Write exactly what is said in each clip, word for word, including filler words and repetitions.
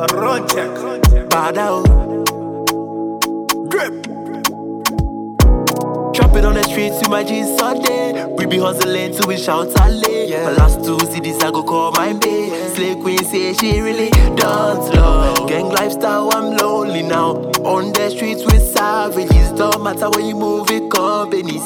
Run check. Bad out. Drip. Drop it on the streets with my G's all day. We be hustling till we shout Ale. Yeah. My last two C Ds I go call my bae. Yeah. Slay Queen say she really dance love. Gang lifestyle, I'm lonely now. On the streets with savages. Don't matter where you move it, companies.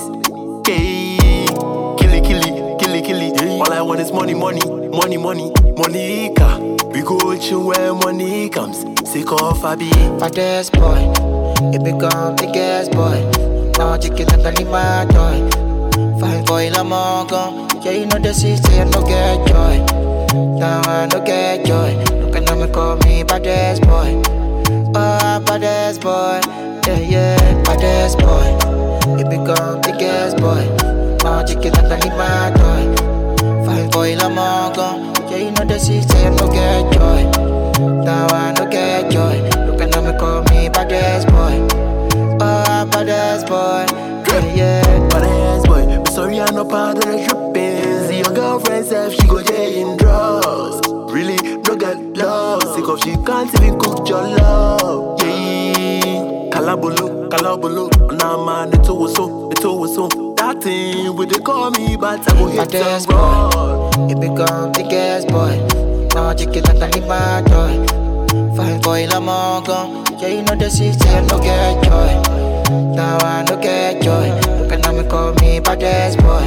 Okay. Killy, killy, killy, killy. Yeah. All I want is money, money, money, money, money. We go chill where money comes. Sick of I be Baddest boy, it become biggest boy. Now chicken like a my toy. Fine boy, la mongo. Yeah, you know the city, I no get joy. Now I no get joy. Look at me, call me baddest boy. Oh, baddest boy. Yeah, yeah, baddest boy. It become biggest boy. Now chicken like a my toy. Fine boy, la mongo. Yeah, you know the city, I no get joy. Now I no get joy. Look at me, call me baddest boy. Oh, baddest boy. Yeah, yeah. Baddest boy. I'm sorry I'm not part of the tripping. See your girlfriend said she go jail in drugs. Really, drug and love. Sick of she can't even cook your love. Yeah. Kalabolo, kalabolo. Nah man, it's always so, it's always so. That thing where they call me, but I go hit Baddest the road. boy. It become biggest boy. Now I chicken like a my toy. Fine boy, la mongo. Yeah, you know the city, I no get joy. Now I no get joy. Look at me, call me baddest boy.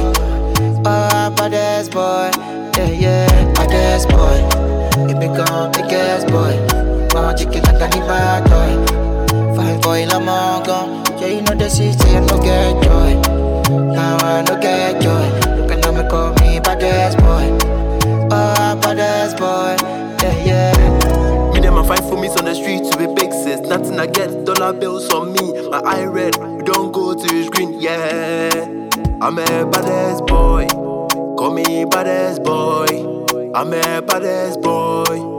Oh, baddest boy. Yeah, yeah, baddest boy. It become biggest boy. Now I chicken like a my toy. Fine boy, la mongo. Yeah, you know the city, I no get joy. Now I no get joy. Look at me, call me baddest boy. Oh, baddest boy. Yeah, yeah. Me them a fight for me on the streets to be big sis. Nothing I get, dollar bills on me. My eye red, we don't go to his green, yeah. I'm a baddest boy. Call me baddest boy. I'm a baddest boy.